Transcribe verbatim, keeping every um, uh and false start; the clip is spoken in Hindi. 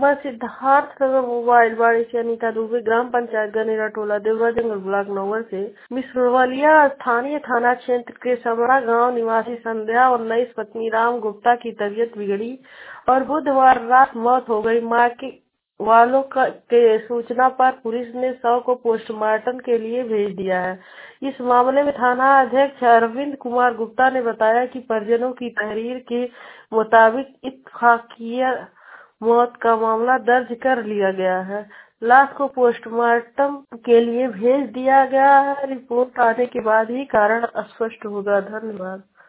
मैं सिद्धार्थनगर मोबाइल बाड़ी से अनीता दुबे, ग्राम पंचायत गनेरा टोला, देवरा जंगल, ब्लॉक नौवर से मिसरवलिया स्थानीय थाना क्षेत्र के समरा गांव निवासी संध्या और उन्नीस पत्नी राम गुप्ता की तबीयत बिगड़ी और बुधवार रात मौत हो गई। मां के वालों का के सूचना पर पुलिस ने शव को पोस्टमार्टम के लिए भेज दिया है। इस मामले में थाना अध्यक्ष अरविंद कुमार गुप्ता ने बताया कि परिजनों की तहरीर के मुताबिक इत्तफाकिया मौत का मामला दर्ज कर लिया गया है। लाश को पोस्टमार्टम के लिए भेज दिया गया है। रिपोर्ट आने के बाद ही कारण स्पष्ट होगा। धन्यवाद।